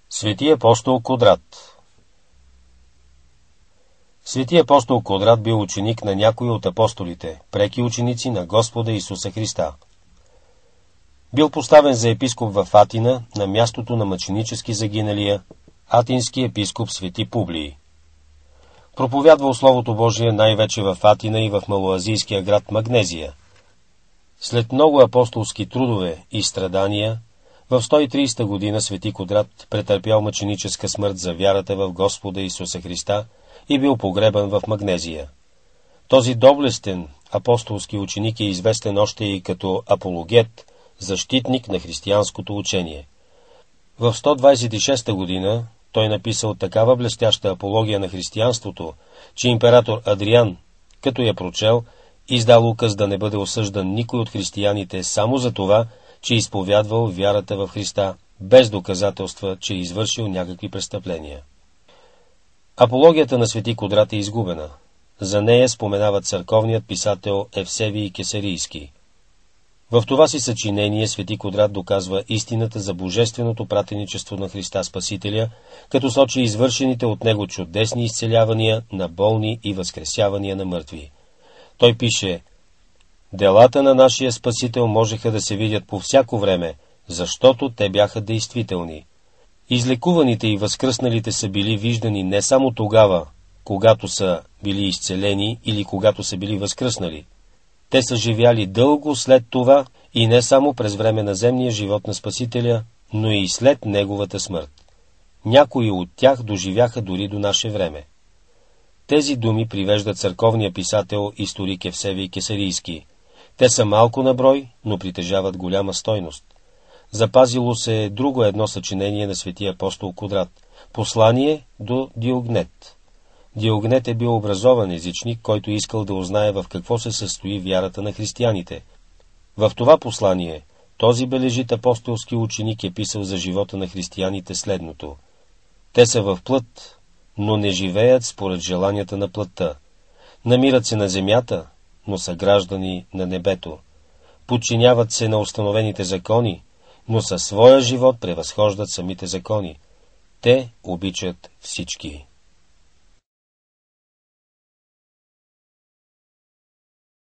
Свети апостол Кодрат. Свети апостол Кодрат бил ученик на някои от апостолите, преки ученици на Господа Исуса Христа. Бил поставен за епископ в Атина, на мястото на мъченически загиналия атински епископ Свети Публий. Проповядвал Словото Божие най-вече в Атина и в малоазийския град Магнезия. След много апостолски трудове и страдания, в 130 година Свети Кодрат претърпял мъченическа смърт за вярата в Господа Исуса Христа и бил погребан в Магнезия. Този доблестен апостолски ученик е известен още и като апологет, защитник на християнското учение. В 126 година той написал такава блестяща апология на християнството, че император Адриан, като я прочел, издал указ да не бъде осъждан никой от християните само за това, че изповядвал вярата в Христа, без доказателства, че е извършил някакви престъпления. Апологията на Свети Кодрат е изгубена. За нея споменава църковният писател Евсевий Кесарийски. В това си съчинение Свети Кодрат доказва истината за божественото пратеничество на Христа Спасителя, като сочи извършените от него чудесни изцелявания на болни и възкресявания на мъртви. Той пише: делата на нашия Спасител можеха да се видят по всяко време, защото те бяха действителни. Излекуваните и възкръсналите са били виждани не само тогава, когато са били изцелени или когато са били възкръснали. Те са живяли дълго след това и не само през време на земния живот на Спасителя, но и след неговата смърт. Някои от тях доживяха дори до наше време. Тези думи привежда църковния писател историк Евсевий Кесарийски. Те са малко на брой, но притежават голяма стойност. Запазило се е друго едно съчинение на светия апостол Кодрат – послание до Диогнет. Диогнет е бил образован езичник, който искал да узнае в какво се състои вярата на християните. В това послание този бележит апостолски ученик е писал за живота на християните следното: те са в плът, но не живеят според желанията на плътта. Намират се на земята, но са граждани на небето. Подчиняват се на установените закони, но със своя живот превъзхождат самите закони. Те обичат всички.